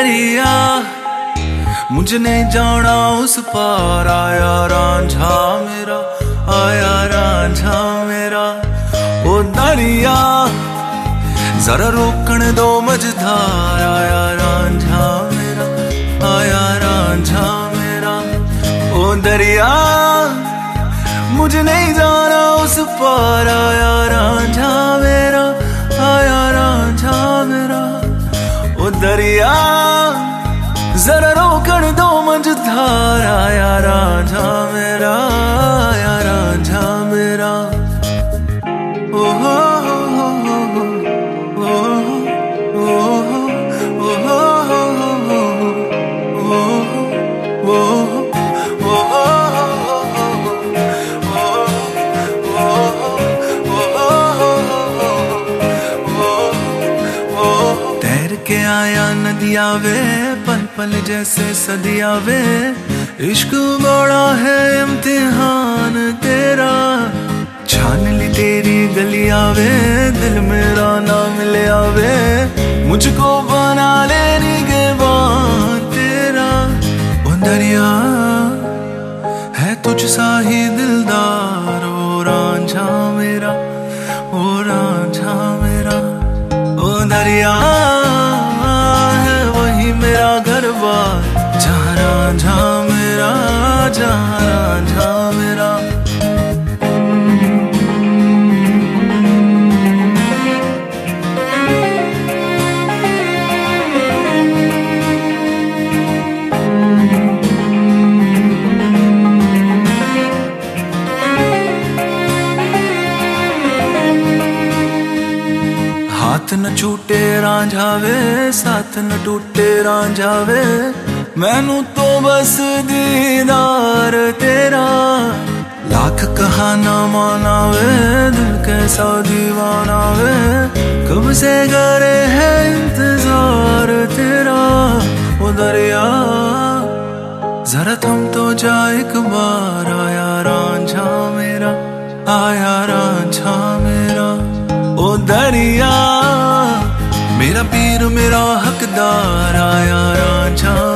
दरिया मुझे नहीं जाना उस पार, आया रांझा मेरा, आया रांझा मेरा। ओ दरिया जरा रोकण दो मझधार, आया रांझा मेरा, आया रांझा मेरा। ओ दरिया मुझे नहीं जाना उस पार, आया रांझा मेरा, आया रांझा मेरा। ओ दरिया जरा रोकण दो मझधार, आया रांझा मेरा, आया रांझा मेरा। ओ हो हो हो हो ओ हो ओ हो तैर के आया नदिया वे, पल पल जैसे सदिया वे। इश्क बड़ा है इम्तिहान तेरा, छान ली तेरी गलिया वे। दिल मेरा ना मिले आवे, मुझको बना ले निगहबान तेरा। ओ दरिया है तुझ सा ही दिलदार, ओ रांझा मेरा, ओ रांझा मेरा। ओ दरिया है वही मेरा घर बार, जहाँ रांझा मेरा, जहाँ रांझा मेरा। हाथ न छूटे रांझा वे, साथ न टूटे रांझा वे। मैनू तो बस दीदार तेरा, लाख कहा ना माना वे। दिल कैसा दीवाना वे, कब से करे है इंतजार तेरा। ओ दरिया जरा थम तो जा एक बार, आया रांझा मेरा, आया रांझा मेरा। ओ दरिया मेरा पीर मेरा हकदार, आया रांझा